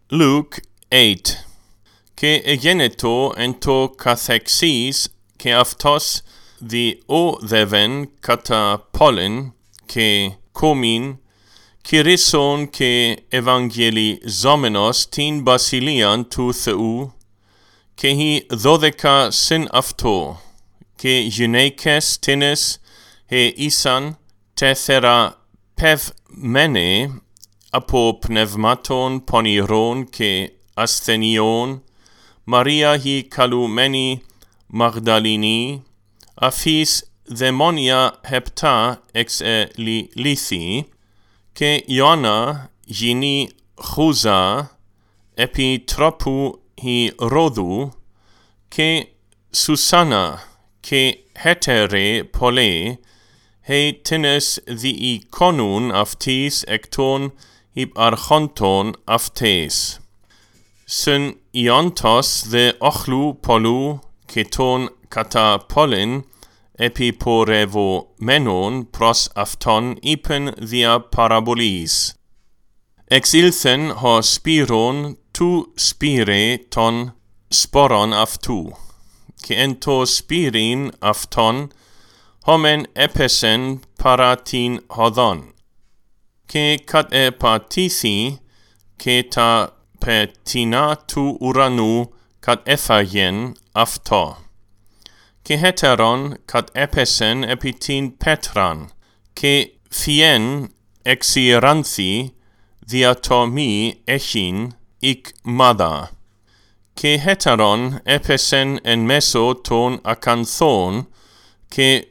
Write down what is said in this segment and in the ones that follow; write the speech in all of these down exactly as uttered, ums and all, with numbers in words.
Luke eight. Και εγένετο εν το καθεξής και αυτός διόδευεν κατά πόλεν και κομήν κηρύσσον και ευαγγελιζόμενος την βασιλείαν του Θεού και οι δώδεκα συν αυτό και γυναίκες τίνες και ήσαν τεθεραπευμένοι από πνευμάτων πονηρών και ασθενειών, Μαρία η καλούμενη Μαγδαληνή, αφής δαιμόνια επτά εξεληλήθη, και Ιωάννα γυνή Χούζα, επί τρόπου η Ρόδου, και Σουσάννα και χέτερε πολλέ, he τίνες διεικόνουν αυτής εκ των υπαρχόντων αυτές. Συν Ιόντος δε όχλου πολλού και των κατά πόλεν επιπορευομένων προς αυτόν είπεν δια παραβολής. Εξήλθεν ο σπύρον του σπύρε των σπόρων αυτού, και εν το σπύριν αυτόν homεν έπεσεν παρά την οδόν, και κατεπατήθη και τα πετεινά του ουρανού κατέφαγεν αυτό, και heteron κατέπεσεν επί την πέτραν, και φιέν εξηράνθη δια το μη έχειν εκ μάδα, και heteron έπεσεν εν μέσω των ακανθών, και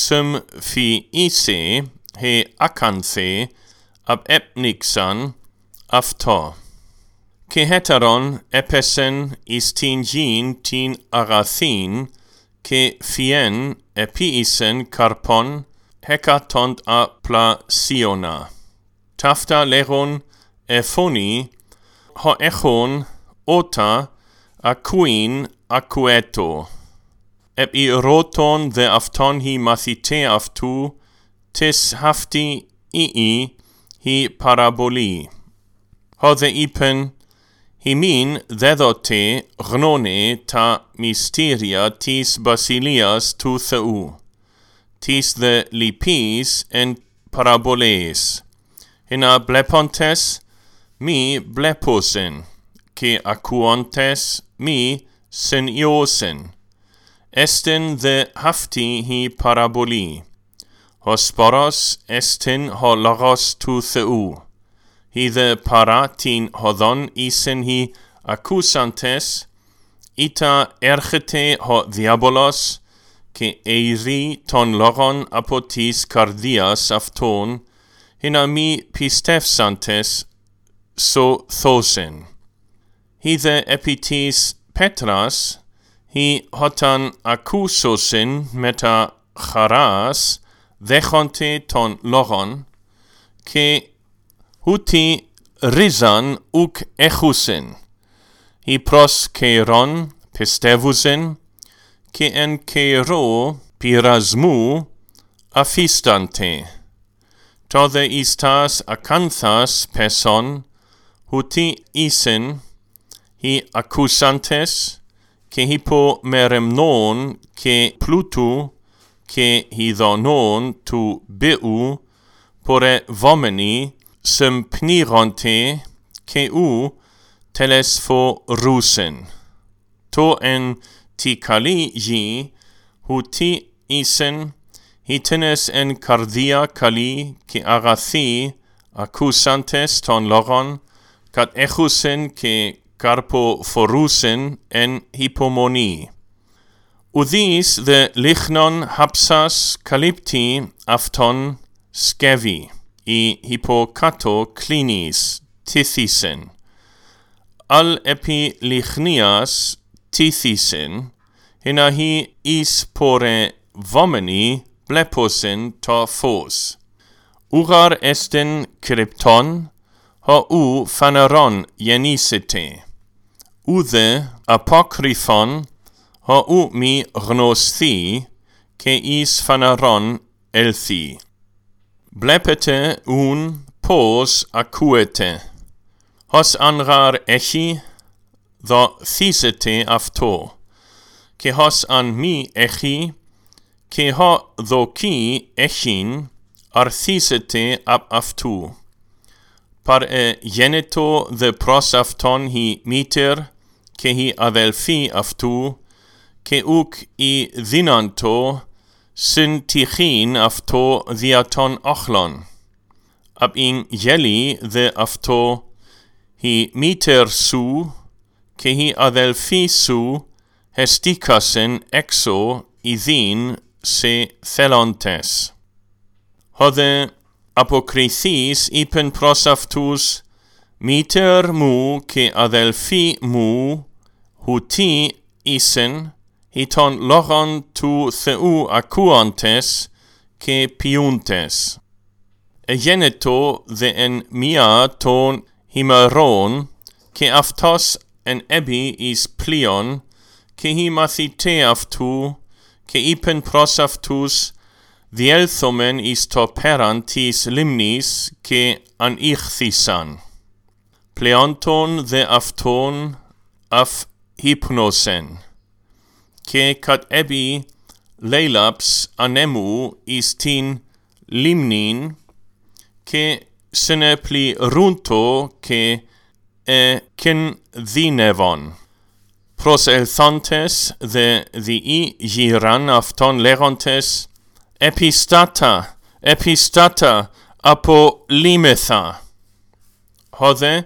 συμφιήσε he ακάνθε απέπνιξαν αυτό, και heteron έπεσεν εις την γην την αγαθήν, και φιέν επίησεν καρπών hekatont απλασίωνα. Ταύτα λέγον εφώνει, ho έχον ότα ακούειν ακουέτο. Επί ρώτων δε αυτόν οι μαθηταί αυτού, τες χαυτή ii η παραβολή. Ho δε είπεν, ημίν δέδοτε γνώνε τα μυστήρια της βασιλείας του Θεού, τις δε λυπείς εν παραβολές, ενα βλέποντες μη βλέπωσεν, και ακουόντες μη συνιώσεν. Εστιν δε χαυτή η παραβολή. Ο σπόρος εστιν ο λόγος του Θεού. Ή δε παρά την οδόν ήσεν οι ακούσαντες, ήτα έρχεται ο διάβολος και αίρει των λόγων από της καρδίας αυτών, ενα μη πιστεύσαντες σωθώσεν. Ή δε επί της πέτρας, οι όταν ακούσωσιν μετα χαράς δέχονται των λόγων, και ούτι ρίζαν ουκ έχουσιν, οι προς καιρόν πιστεύουσιν, και εν καιρό πειρασμού αφίστανται. Τόδε εις τας ακάνθας πεσόν, ούτι ήσιν οι ακούσαντες, και υπομερεμνών και πλούτου και ειδονών του Θεού πορευόμενοι συμπνίγονται και ου τελεσφορούσεν. Το εν τη καλή γη, ούτι ήσεν, ήτενες εν καρδία καλή και αγαθή ακούσαντες των λόγων, κατ έχουσεν και καρποφορούσεν εν υπομονή. Ουδείς δε λίχνον χάψας καλύπτει αυτόν σκεύη, ή υποκάτω κλίνης τήθησεν. Αλ επί λιχνίας τήθησεν, ενα χι εις πορευόμενοι βλέπωσεν το φως. Ουγαρ εστιν κρυπτόν, ho ου φανερόν γεννήσετε. Ουδε απόκριφον, ho ου μη γνωστεί, και εις φανερόν έλθει. Βλέπετε ουν πώς ακούετε. hos anrar echi, dho thysete αυτό, και hos an μη echi, και ho δοκί echin, αρθήσεται απ' αυτού. Παρ ε γένετο δε προς αυτόν η μήτερ, και η αδελφή αυτού, και ουκ η δύναντο, συν τυχήν αυτό δια των όχλων. Απ' ειν γέλη δε αυτό, η μήτερ σου, και η αδελφή σου, εστίκασεν έξω ειδήν σε θέλοντες. Hodε αποκριθείς είπεν προς αυτούς, μήτερ μου και αδελφή μου, χουτί ήσεν, ή των λόγων του Θεού ακούοντες και ποιούντες. Εγένετο δε εν μία των ημερών, και αυτός εν έμπη εις πλοίον, και οι μαθηταί αυτού, και είπεν προς αυτούς, διέλθομεν εις το πέραν της λίμνης, και ανήχθησαν. Πλεόντων δε αυτόν αφ hypnosen, και κατ έμπη λέιλαψ ανέμου εις την λίμνην, και συνεπληρούντο και εκινδύνευον. Προσελθόντες δε διοι γύραν αυτόν λέγοντες, επιστάτα, επιστάτα, απολύμεθα. Hodε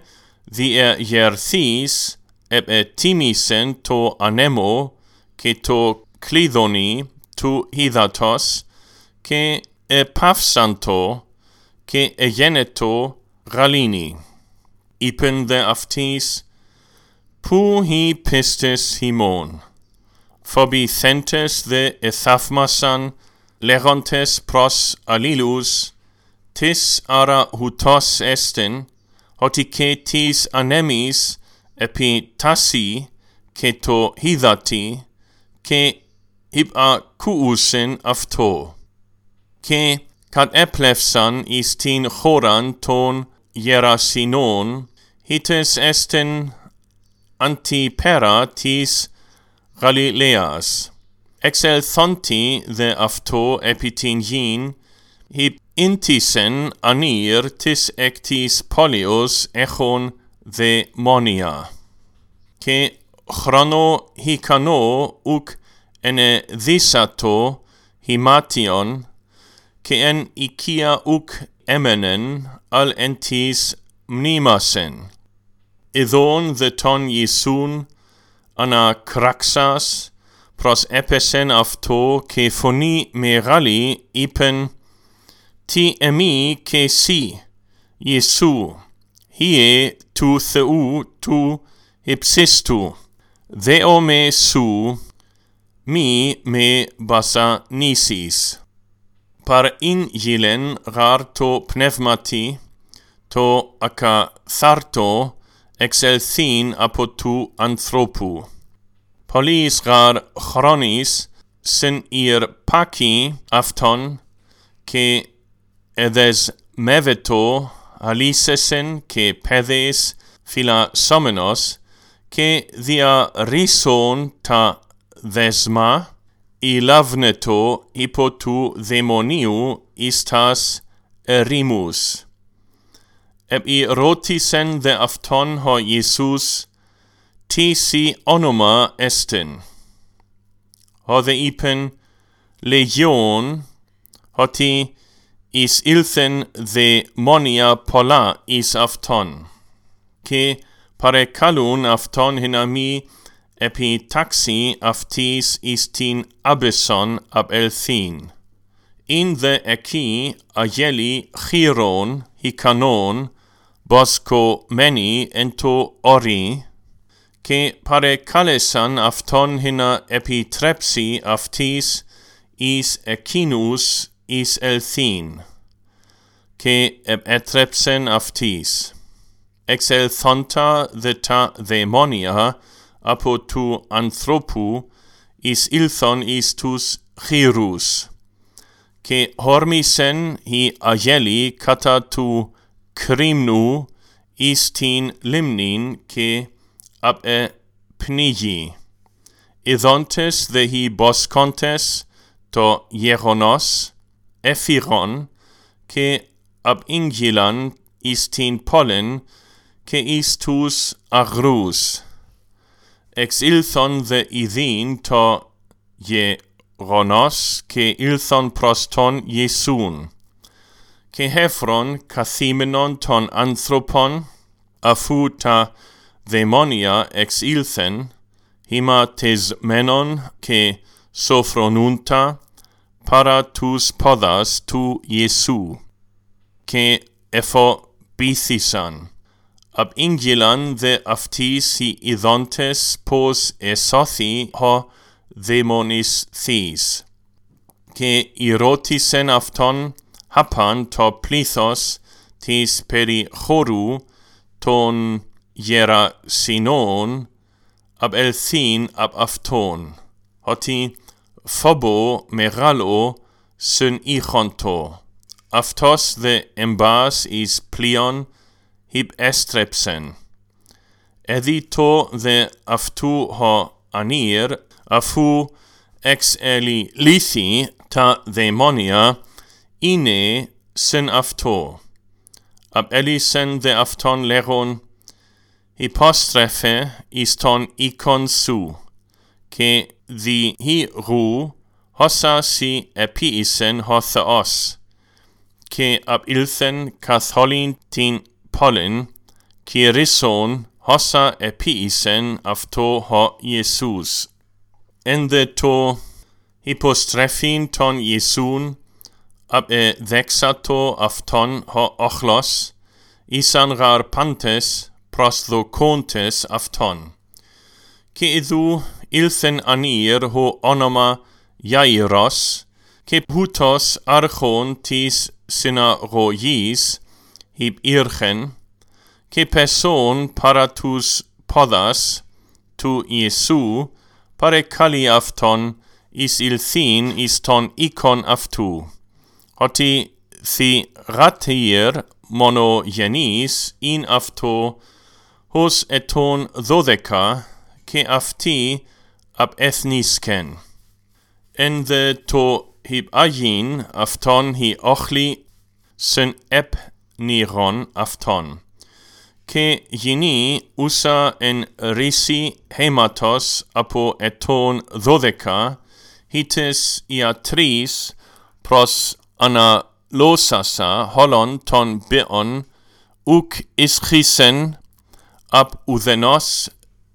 διεγερθείς επετίμησεν το ανέμο και το κλειδονί του ύδατος, και επαύσαντο, και εγένετο γαλήνη. Είπεν δε αυτοίς, που η πίστης ημών. Φοβηθέντες δε εθαύμασαν, λέγοντες προς αλλήλους, τις άρα ουτός εστιν, ότι και τις ανέμεις επί τάση και το ύδατι, και υπακούουσιν αυτό. Και κατέπλευσαν εις την χώραν των Γερασινών, ήτες εστιν αντιπέρα της Γαλιλαίας. Εξελθόντι δε αυτό επί την γην, ίντισεν ανήρ της εκ της πόλεως έχων δαιμόνια. Και χρόνο ικανό ουκ ενε δίσατο χυμάτιον, και εν οικία ουκ έμενεν αλ εν της μνήμασεν. Ιδών δε τον Ιησούν ανακράξας προσέπεσεν αυτό, και φωνή μεγάλη είπεν, τι εμεί και εσύ, Ιησού, χιε του Θεού του υψίστου, δεό με σου, μη με βασανίσεις. Παρ ειν γιλεν γάρ το πνεύματι, το ακαθάρτο εξελθήν από του ανθρώπου. Πολλής γάρ χρόνης συν ήρ πάκη αυτόν, και εδεσμεύετο αλήσεσεν και παιδες φυλασσόμενος, και δια ρίσον τα δέσμα, ηλαύνετο υπό του δαιμονίου εις τας ερήμους. Επηρώτησεν δε αυτόν ο Ιησούς, τι σοι όνομα εστιν. Ο δε είπεν, Λεγιόν, ότι εις ήλθεν δαιμόνια πολλά εις αυτόν, και παρεκαλούν αυτόν χιναμί επί τάξη αυτής εις την άμπεσον απελθήν. Ειν δε εκεί αγέλη χείρον ικανόν, μποσκομένοι εν το όρι, και παρεκάλεσαν αυτόν χινα επιτρέψει αυτής εις εκείνους εις ελθήν, και επέτρεψεν αυτής. Εξελθόντα δε τα δαιμόνια από του ανθρώπου εις ήλθον εις τους χείρους, και χορμήσεν οι αγέλη κατά του κρίμνου istin limnin ke ab e pnigi. Idontes de hi boscontes to Hieronos, ephiron, ke ab ingilan istin pollen, ke istus agrus. Ex ilthon de idin to Hieronos, ke ilthon proston Iesun. Ke Hephron kathimenon ton anthropon, afu ta demonia ex ilthen, hima tes menon ke sophronunta, para tus podas tu Iesu, ke epho bithisan. Ab ingilan de aftis hi idontes pos esothi ho demonis this. Ke irotisen afton hapan to plithos tis peri choru ton iera sinon ab elthin ab afton. Hoti phobo meralo sun ichonto. Aftos de embas is plion hib estrepsen. Edito de aftu ho anir, afu ex eli lithi ta demonia, ine sen afto. Ab elisen de afton leron, hypostrefe iston ikon su, ke di hi ru, hossa si epiisen ho theos, ke ab ilthen katholin tin pollen, kirison hossa epiisen afto ho Iesus. Ende to hypostrephin ton Iesun, ab e dexato afton ho ochlos, isan rar pantes prosdo contes afton. Ke idhu ilthen anir ho onoma Jairos, ke putos archon tis synagogies, hib irchen, ke person paratus podas, tu Iesu, pare kali afton, is ilthin is ton ikon aftu. Hoti thi ratir mono genis in afto, hos eton dodeka, ke afti ab ethnisken. En de to hib agin afton hi ochli sen ep niron afton. Ke geni usa en risi hematos apo eton dodeka, hites iatris pros ana losasa holon ton beon uk ischisen ab uthenos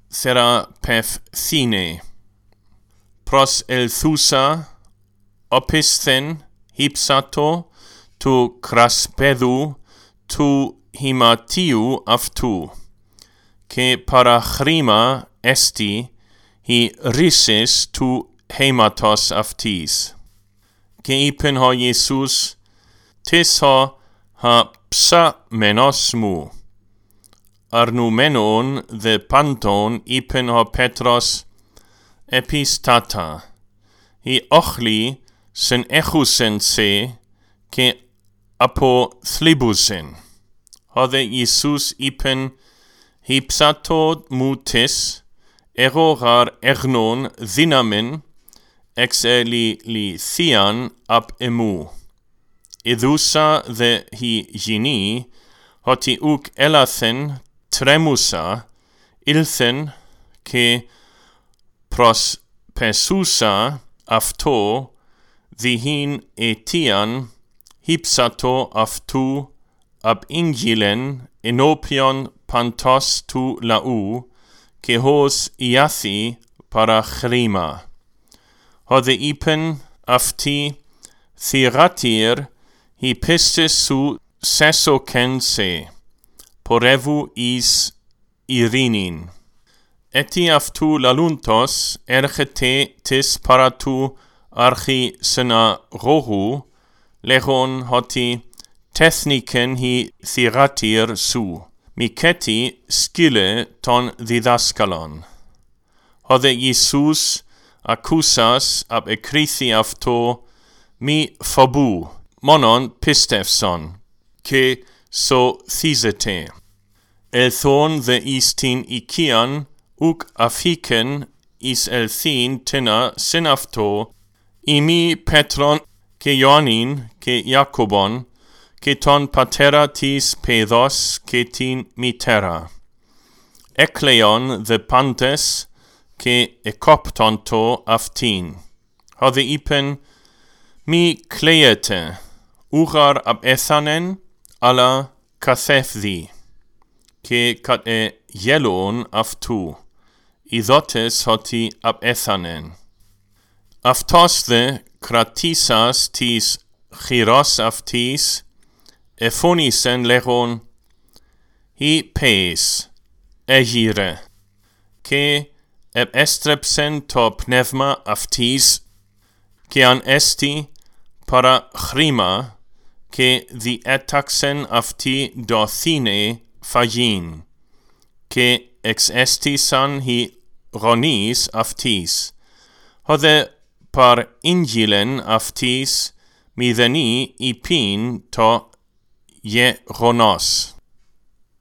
therapeuthine. Pros elthusa opisthen hypsato tu craspedu tu himatiu aftu, ke parachrima esti hi risis tu hematos aftis. Ke ipen ho Iesus, tis ho ha psa menosmu. Arnumenon de panton ipen ho Petros epistata. Hi ochli sen echusen se, ke apo thlibusen. Hode Iesus ipen hypsato mutis, erorar ernon dynamin, ex eli li thian ab emu. Idusa de hi geni, hoti uk elathen tremusa, ilthen ke pros pesusa afto, dihin etian, hypsato aftu, ab ingilen enopion pantos tu lau, ke hos iathi parachrima. Hode ipen afti thiratir hi pistis su sesocen se, porevu is irinin. Eti aftu laluntos erchete tis paratu archi synagogu, legon hoti tethniken hi thiratir su, miketi skile ton didaskalon. Hode Iesus accusas ab ekrithi afto mi phobu, monon pistefson, ke so thizete. elthon the istin ikian uk afiken is elthin tina synafto imi Petron ke Ioannin ke Jakobon ke ton patera tis pedos ke tin mitera. Ekleon the pantes ke ekoptonto aftin. Hodde ipen mi kleete ugar ab ethanen ala kathefdi ke kat e yelon aftu. Idotes hoti ab ethanen. Aftos the kratisas tis chiros aftis ephonisen legon hi pes egire ke eb estrepsen to pneuma aftis ke an esti para chrima ke the etaxen afti dothine fagin ke ex estisan hi ronis aftis hodde par ingilen aftis mideni ipin to je ronos.